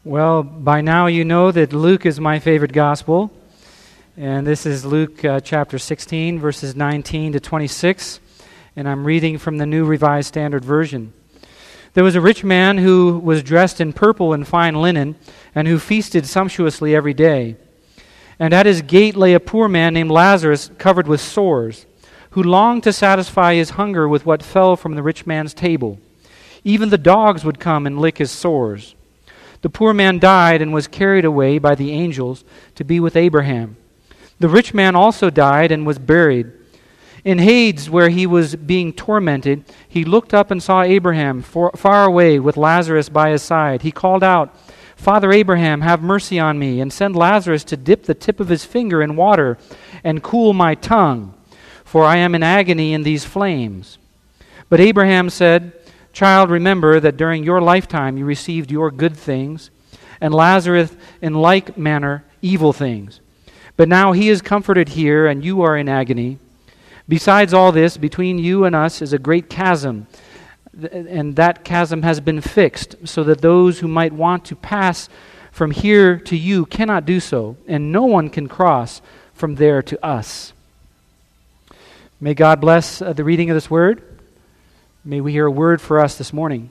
Well, by now you know that Luke is my favorite gospel, and this is Luke chapter 16, verses 19 to 26, and I'm reading from the New Revised Standard Version. There was a rich man who was dressed in purple and fine linen, and who feasted sumptuously every day. And at his gate lay a poor man named Lazarus, covered with sores, who longed to satisfy his hunger with what fell from the rich man's table. Even the dogs would come and lick his sores. The poor man died and was carried away by the angels to be with Abraham. The rich man also died and was buried. In Hades, where he was being tormented, he looked up and saw Abraham far away with Lazarus by his side. He called out, "Father Abraham, have mercy on me, and send Lazarus to dip the tip of his finger in water and cool my tongue, for I am in agony in these flames." But Abraham said, "Child, remember that during your lifetime you received your good things, and Lazarus in like manner evil things. But now he is comforted here, and you are in agony. Besides all this, between you and us is a great chasm, and that chasm has been fixed, so that those who might want to pass from here to you cannot do so, and no one can cross from there to us." May God bless the reading of this word. May we hear a word for us this morning.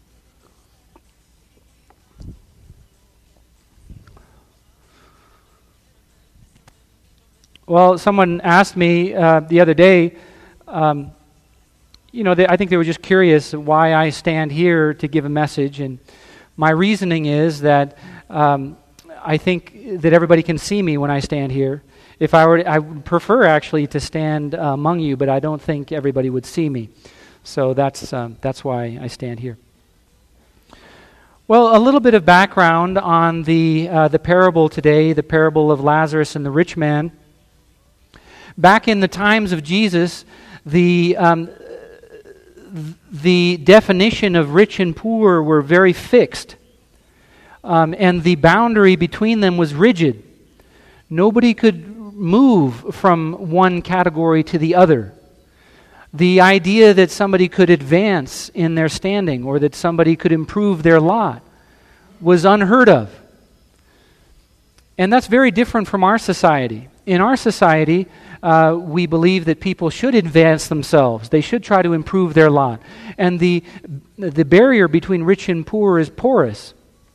Well, someone asked me the other day, I think they were just curious why I stand here to give a message. And my reasoning is that I think that everybody can see me when I stand here. I would prefer actually to stand among you, but I don't think everybody would see me. So that's why I stand here. Well, a little bit of background on the parable today, the parable of Lazarus and the rich man. Back in the times of Jesus, the definition of rich and poor were very fixed, and the boundary between them was rigid. Nobody could move from one category to the other. The idea that somebody could advance in their standing or that somebody could improve their lot was unheard of. And that's very different from our society. In our society, we believe that people should advance themselves. They should try to improve their lot. And the barrier between rich and poor is porous.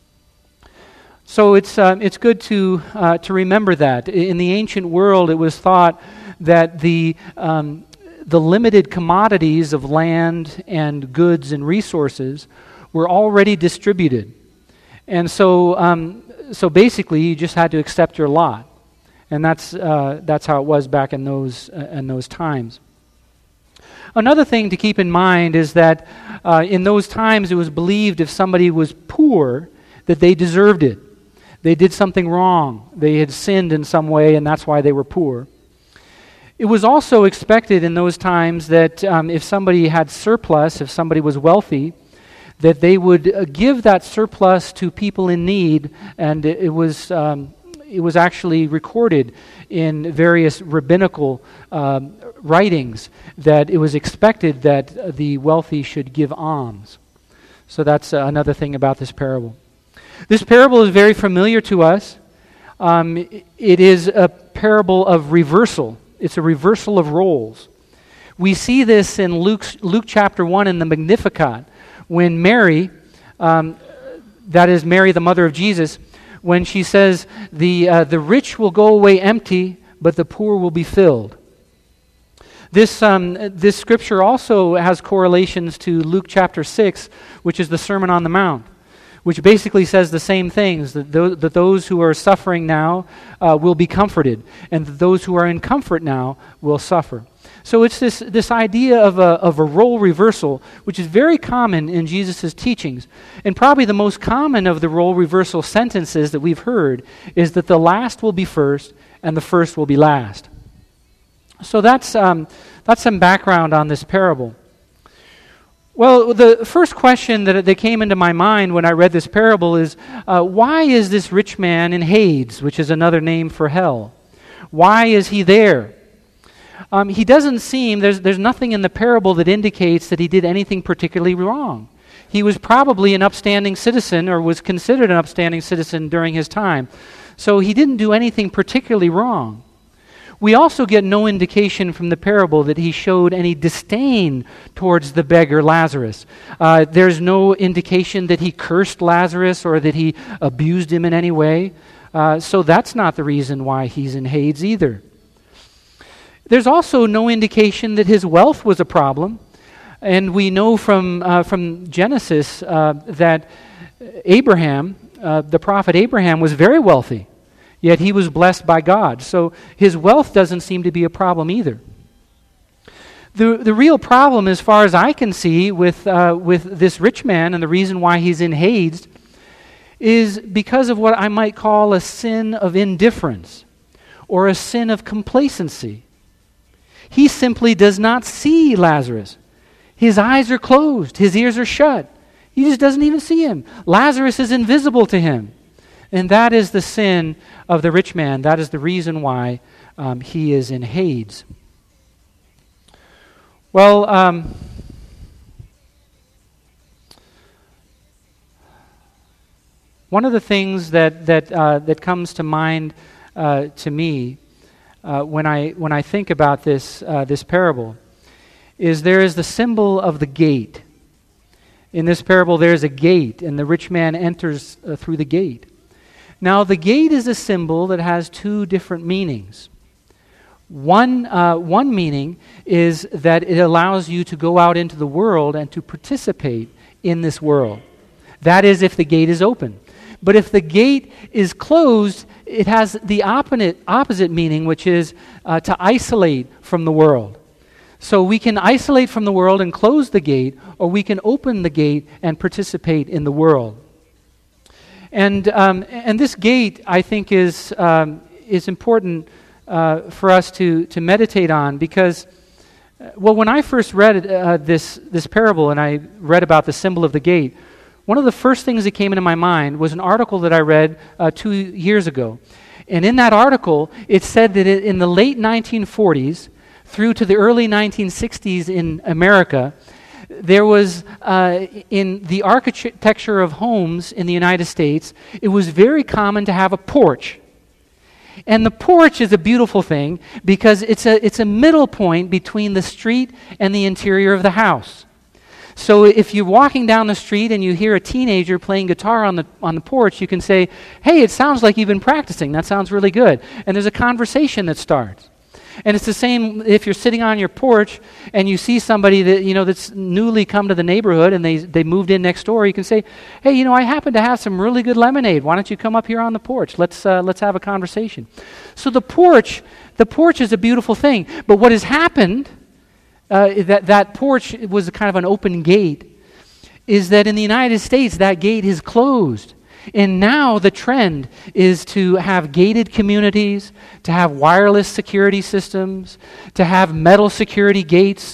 So it's good to remember that. In the ancient world, it was thought that the limited commodities of land and goods and resources were already distributed. And so basically you just had to accept your lot. And that's how it was back in those times. Another thing to keep in mind is that in those times it was believed if somebody was poor that they deserved it. They did something wrong. They had sinned in some way, and that's why they were poor. It was also expected in those times that if somebody had surplus, if somebody was wealthy, that they would give that surplus to people in need, and it was actually recorded in various rabbinical writings that it was expected that the wealthy should give alms. So that's another thing about this parable. This parable is very familiar to us. It is a parable of reversal. It's a reversal of roles. We see this in Luke chapter 1 in the Magnificat, when Mary, that is Mary, the mother of Jesus, when she says, the rich will go away empty, but the poor will be filled. This scripture also has correlations to Luke chapter 6, which is the Sermon on the Mount, which basically says the same things, that those who are suffering now will be comforted, and that those who are in comfort now will suffer. So it's this idea of a role reversal, which is very common in Jesus' teachings. And probably the most common of the role reversal sentences that we've heard is that the last will be first and the first will be last. So that's some background on this parable. Well, the first question that came into my mind when I read this parable is, why is this rich man in Hades, which is another name for hell? Why is he there? He doesn't seem, there's nothing in the parable that indicates that he did anything particularly wrong. he was probably an upstanding citizen, or was considered an upstanding citizen during his time. So he didn't do anything particularly wrong. We also get no indication from the parable that he showed any disdain towards the beggar Lazarus. There's no indication that he cursed Lazarus or that he abused him in any way. So that's not the reason why he's in Hades either. There's also no indication that his wealth was a problem. And we know from Genesis that Abraham, the prophet Abraham, was very wealthy. Yet he was blessed by God. So his wealth doesn't seem to be a problem either. The real problem, as far as I can see, with this rich man, and the reason why he's in Hades, is because of what I might call a sin of indifference or a sin of complacency. He simply does not see Lazarus. His eyes are closed. His ears are shut. He just doesn't even see him. Lazarus is invisible to him. And that is the sin of the rich man. That is the reason why he is in Hades. Well, one of the things that comes to mind to me when I think about this parable is there is the symbol of the gate. In this parable, there is a gate, and the rich man enters through the gate. Now, the gate is a symbol that has two different meanings. One meaning is that it allows you to go out into the world and to participate in this world. That is, if the gate is open. But if the gate is closed, it has the opposite meaning, which is to isolate from the world. So we can isolate from the world and close the gate, or we can open the gate and participate in the world. And this gate, I think, is important for us to meditate on because, well, when I first read this parable and I read about the symbol of the gate, one of the first things that came into my mind was an article that I read 2 years ago. And in that article, it said that in the late 1940s through to the early 1960s in America, there was, in the architecture of homes in the United States, it was very common to have a porch. And the porch is a beautiful thing because it's a middle point between the street and the interior of the house. So if you're walking down the street and you hear a teenager playing guitar on the porch, you can say, "Hey, it sounds like you've been practicing. That sounds really good." And there's a conversation that starts. And it's the same if you're sitting on your porch and you see somebody that that's newly come to the neighborhood and they moved in next door. You can say, "Hey, I happen to have some really good lemonade. Why don't you come up here on the porch? Let's have a conversation." So the porch is a beautiful thing. But what has happened, that porch was kind of an open gate, is that in the United States that gate is closed. And now the trend is to have gated communities, to have wireless security systems, to have metal security gates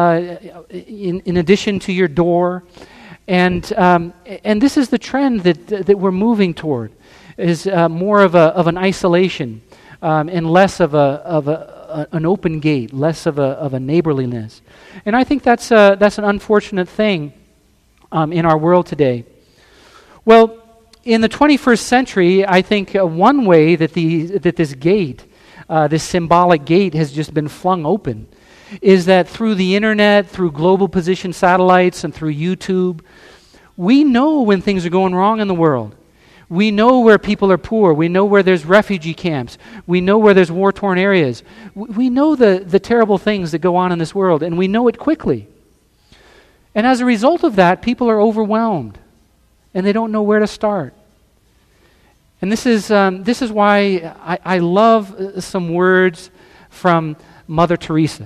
in addition to your door. And this is the trend that we're moving toward, is more of an isolation and less of an open gate, less of a neighborliness. And I think that's an unfortunate thing in our world today. Well, in the 21st century, I think one way that this gate, this symbolic gate, has just been flung open is that through the internet, through global position satellites, and through YouTube, we know when things are going wrong in the world. We know where people are poor. We know where there's refugee camps. We know where there's war-torn areas. We know the terrible things that go on in this world, and we know it quickly. And as a result of that, people are overwhelmed. And they don't know where to start. And this is why I love some words from Mother Teresa.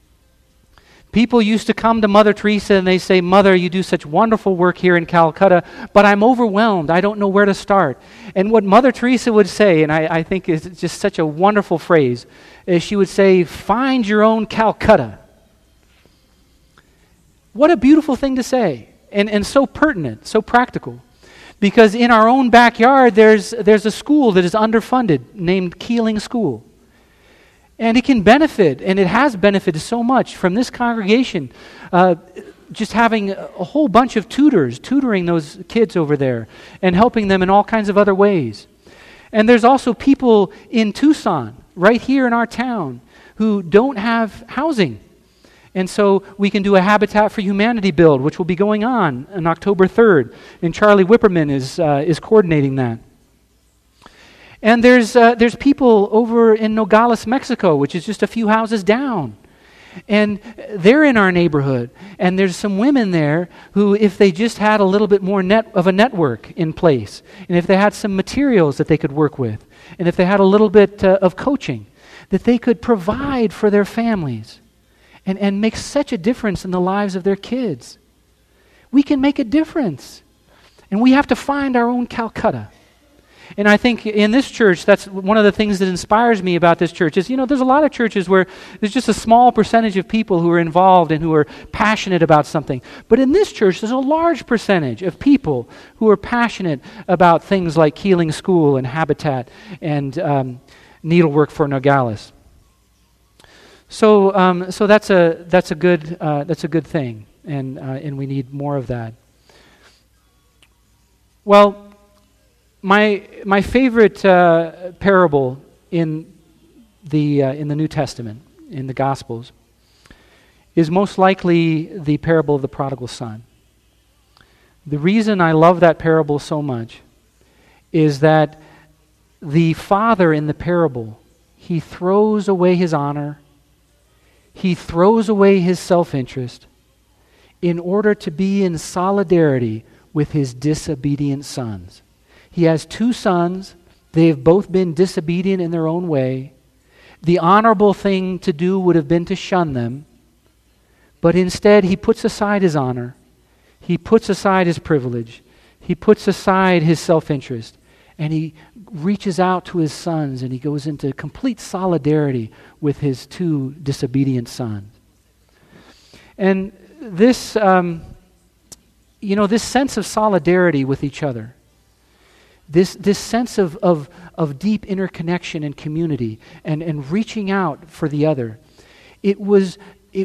People used to come to Mother Teresa and they say, "Mother, you do such wonderful work here in Calcutta, but I'm overwhelmed. I don't know where to start." And what Mother Teresa would say, and I think is just such a wonderful phrase, is she would say, "Find your own Calcutta." What a beautiful thing to say. And so pertinent, so practical. Because in our own backyard, there's a school that is underfunded named Keeling School. And it can benefit, and it has benefited so much from this congregation just having a whole bunch of tutors, tutoring those kids over there and helping them in all kinds of other ways. And there's also people in Tucson, right here in our town, who don't have housing. And so we can do a Habitat for Humanity build, which will be going on October 3rd. And Charlie Whipperman is coordinating that. And there's people over in Nogales, Mexico, which is just a few houses down. And they're in our neighborhood. And there's some women there who, if they just had a little bit more of a network in place, and if they had some materials that they could work with, and if they had a little bit of coaching, that they could provide for their families and make such a difference in the lives of their kids. We can make a difference. And we have to find our own Calcutta. And I think in this church, that's one of the things that inspires me about this church is, there's a lot of churches where there's just a small percentage of people who are involved and who are passionate about something. But in this church, there's a large percentage of people who are passionate about things like Keeling School and Habitat and needlework for Nogales. So that's a good thing, and we need more of that. Well, my favorite parable in the New Testament, in the Gospels, is most likely the parable of the prodigal son. The reason I love that parable so much is that the father in the parable, he throws away his honor, he throws away his self-interest in order to be in solidarity with his disobedient sons. He has two sons. They have both been disobedient in their own way. The honorable thing to do would have been to shun them. But instead, he puts aside his honor. He puts aside his privilege. He puts aside his self-interest. And he reaches out to his sons and he goes into complete solidarity with his two disobedient sons. And this, this sense of solidarity with each other, this sense of deep interconnection and community and reaching out for the other, it was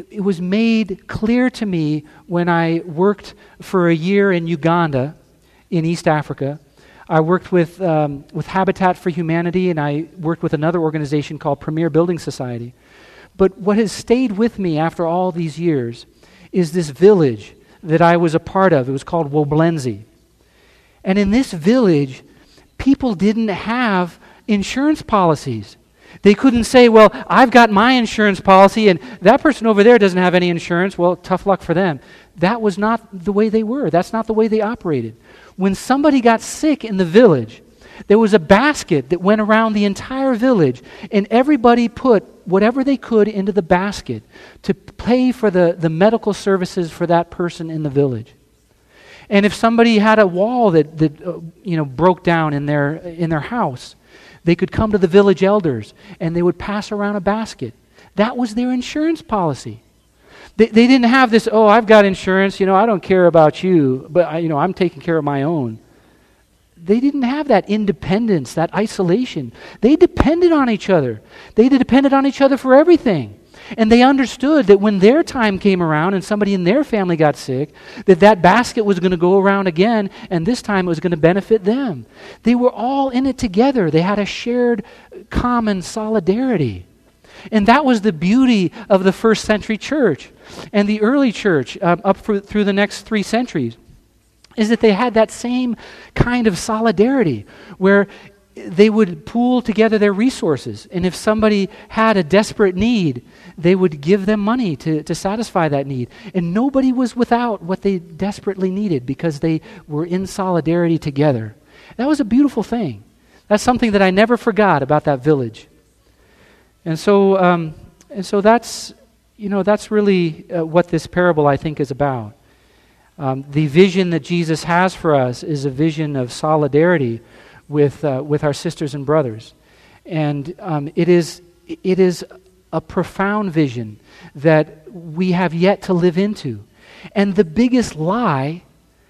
made clear to me when I worked for a year in Uganda, in East Africa. I worked with Habitat for Humanity, and I worked with another organization called Premier Building Society. But what has stayed with me after all these years is this village that I was a part of. It was called Woblenzi. And in this village, people didn't have insurance policies. They couldn't say, well, I've got my insurance policy and that person over there doesn't have any insurance. Well, tough luck for them. That was not the way they were. That's not the way they operated. When somebody got sick in the village, there was a basket that went around the entire village, and everybody put whatever they could into the basket to pay for the medical services for that person in the village. And if somebody had a wall that broke down in their house, they could come to the village elders and they would pass around a basket. That was their insurance policy. They didn't have this, I've got insurance, I don't care about you, but I'm taking care of my own. They didn't have that independence, that isolation. They depended on each other. They depended on each other for everything. And they understood that when their time came around and somebody in their family got sick, that basket was going to go around again, and this time it was going to benefit them. They were all in it together. They had a shared common solidarity. And that was the beauty of the first century church and the early church up through the next 3 centuries, is that they had that same kind of solidarity where they would pool together their resources. And if somebody had a desperate need, they would give them money to satisfy that need. And nobody was without what they desperately needed because they were in solidarity together. That was a beautiful thing. That's something that I never forgot about that village. And so that's really what this parable, I think, is about. The vision that Jesus has for us is a vision of solidarity with our sisters and brothers, and it is a profound vision that we have yet to live into. And the biggest lie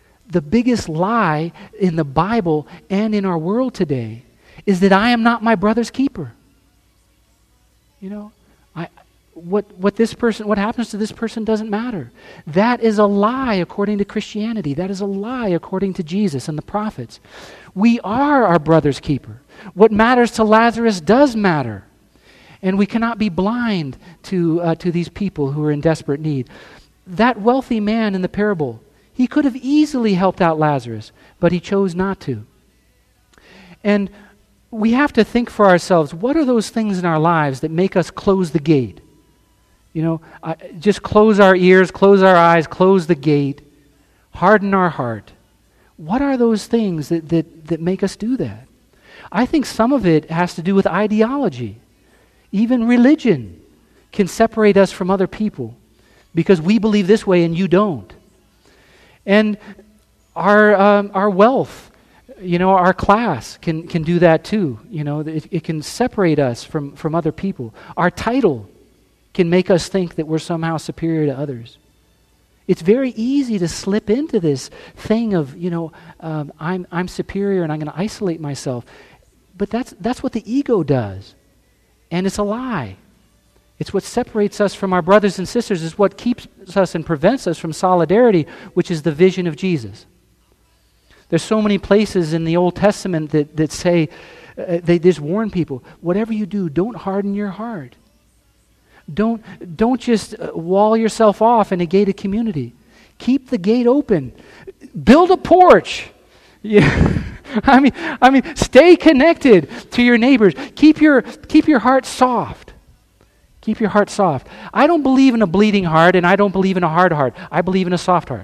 in the Bible and in our world today is that I am not my brother's keeper. what happens to this person doesn't matter. That is a lie according to Christianity. That is a lie according to Jesus and the prophets. We are our brother's keeper. What matters to Lazarus does matter. And we cannot be blind to these people who are in desperate need. That wealthy man in the parable, he could have easily helped out Lazarus, but he chose not to. And we have to think for ourselves, what are those things in our lives that make us close the gate? Just close our ears, close our eyes, close the gate, harden our heart. What are those things that make us do that? I think some of it has to do with ideology. Even religion can separate us from other people because we believe this way and you don't. And our wealth, our class can do that too. It can separate us from other people. Our title can make us think that we're somehow superior to others. It's very easy to slip into this thing of, I'm superior and I'm going to isolate myself. But that's what the ego does. And it's a lie. It's what separates us from our brothers and sisters. It's what keeps us and prevents us from solidarity, which is the vision of Jesus. There's so many places in the Old Testament that say, they just warn people, whatever you do, don't harden your heart. Don't just wall yourself off in a gated community. Keep the gate open. Build a porch. Yeah. I mean, stay connected to your neighbors. Keep your heart soft. Keep your heart soft. I don't believe in a bleeding heart, and I don't believe in a hard heart. I believe in a soft heart.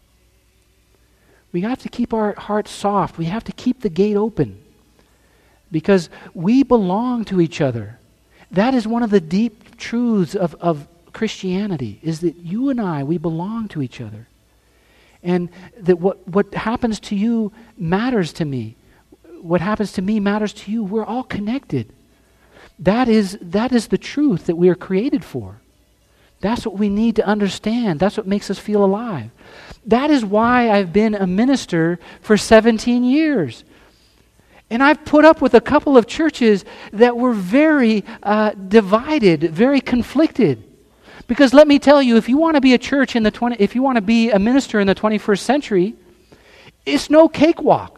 We have to keep our heart soft. We have to keep the gate open because we belong to each other. That is one of the deep truths of Christianity, is that you and I, we belong to each other. And that what happens to you matters to me. What happens to me matters to you. We're all connected. That is the truth that we are created for. That's what we need to understand. That's what makes us feel alive. That is why I've been a minister for 17 years. And I've put up with a couple of churches that were very divided, very conflicted. Because let me tell you, if you want to be a church if you want to be a minister in the 21st century, it's no cakewalk.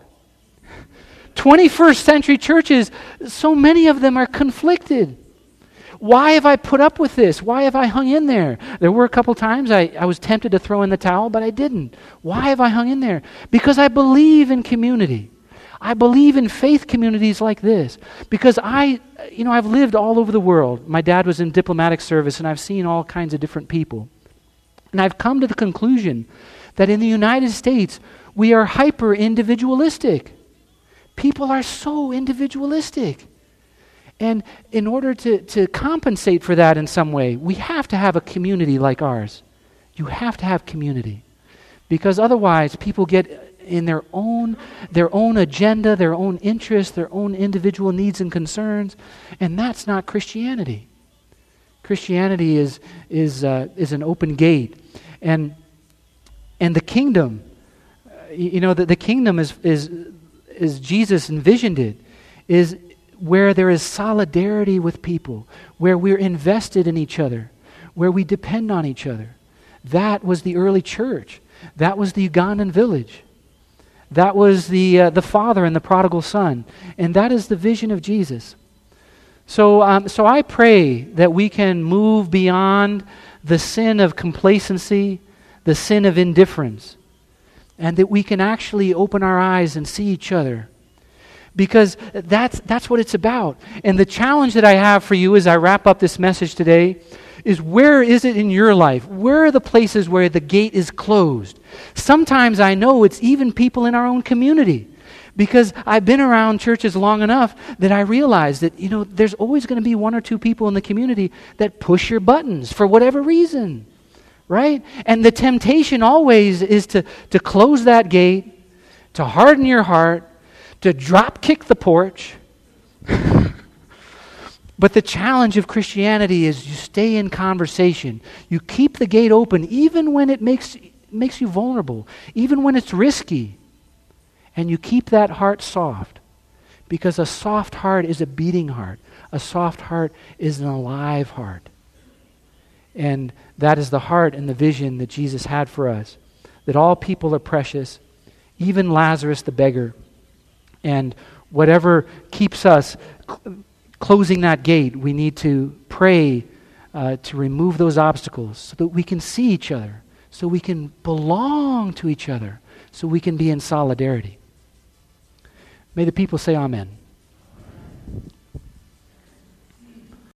21st century churches, so many of them are conflicted. Why have I put up with this? Why have I hung in there? There were a couple times I was tempted to throw in the towel, but I didn't. Why have I hung in there? Because I believe in community. I believe in faith communities like this because I've lived all over the world. My dad was in diplomatic service and I've seen all kinds of different people. And I've come to the conclusion that in the United States, we are hyper-individualistic. People are so individualistic. And in order to compensate for that in some way, we have to have a community like ours. You have to have community. Because otherwise, people get in their own agenda, their own interests, their own individual needs and concerns, and that's not Christianity. Christianity is an open gate, and the kingdom, the kingdom is Jesus envisioned it, is where there is solidarity with people, where we're invested in each other, where we depend on each other. That was the early church. That was the Ugandan village. That was the father and the prodigal son. And that is the vision of Jesus. So I pray that we can move beyond the sin of complacency, the sin of indifference, and that we can actually open our eyes and see each other. Because that's what it's about. And the challenge that I have for you as I wrap up this message today is, where is it in your life? Where are the places where the gate is closed? Sometimes I know it's even people in our own community, because I've been around churches long enough that I realize that, there's always going to be one or two people in the community that push your buttons for whatever reason, right? And the temptation always is to close that gate, to harden your heart, to drop kick the porch. But the challenge of Christianity is you stay in conversation. You keep the gate open even when it makes you vulnerable, even when it's risky. And you keep that heart soft, because a soft heart is a beating heart. A soft heart is an alive heart. And that is the heart and the vision that Jesus had for us, that all people are precious, even Lazarus the beggar. And whatever keeps us closing that gate, we need to pray to remove those obstacles so that we can see each other, so we can belong to each other, so we can be in solidarity. May the people say amen.